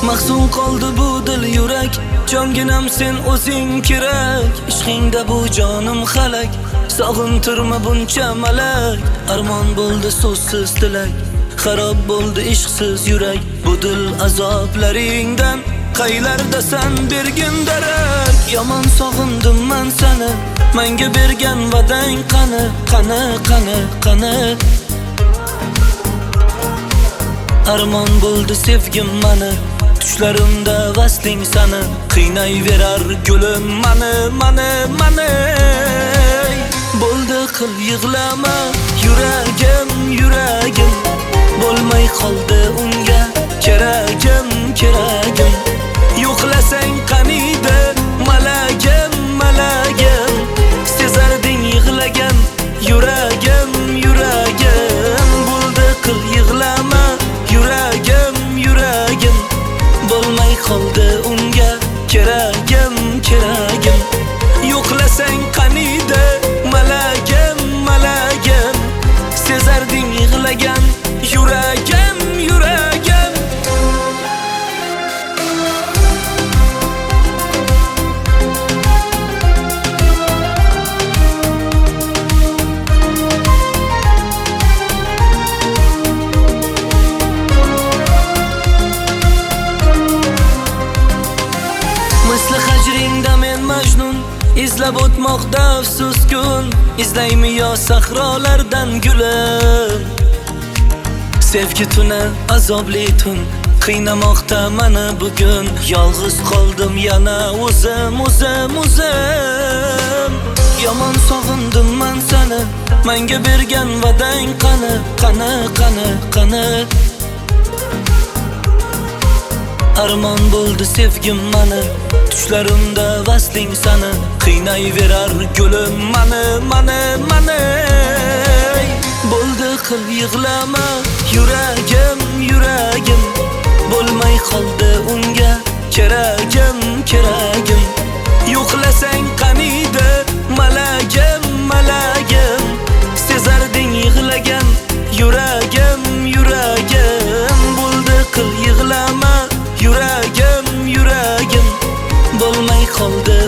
Mahzun qoldi bu dil yurak, jonginam sen o'zing kerak. Ishqingda bu jonim xalak, sog'intirma buncha malak. Armon bo'ldi so'zsiz tilak, xarob bo'ldi ishqsiz yurak. Bu dil azoblaringdan qaylardasan bergin darak. Yomon sog'indim men seni, menga bergan va'dang qani, qani, qani, qani. Armon bo'ldi sevgim mani, tushlarimda vasling sani. Qiynayverar gulim mani, mani, mani. Bo'ldi qil yig'lama yuragim, yuragim. Bo'lmay qoldi unga keragim, keragim. Yo'qlasang qaniydi malagim, malagim. Sezarding yig'lagan yuragim, yuragim. Bo'ldi qil yig'lama yuragim, yuragim. Bo'lmay qoldi unga keragim, keragim. Yo'qlasang qaniydi malagim, malagim. Sezarding yig'lagan yuragim, yuragim. Misli hajringda men majnun, izlab o'tmoqda afsus kun. Izlaymi yo sahrolardan gulim? Sevgi tuni, azobli tun, qiynamoqda meni bugun. Yolg'iz qoldim yana o'zim, o'zim, o'zim. Yomon sog'indim men seni, menga bergan va'dang qani, qani, qani, qani. Armon bo'ldi sevgim mani, tushlarimda vasling sani. Qiynayverar gulim mani, mani, mani. Bo'ldi qil yig'lama yuragim, yuragim. Bo'lmay qoldi unga keragim, keragim. Yo'qlasang qaniydi malagim, malagim. Sezarding yig'lagan yuragim, yuragim. Bo'ldi qil yig'lama yuragim, yuragim. Bo'lmay qoldi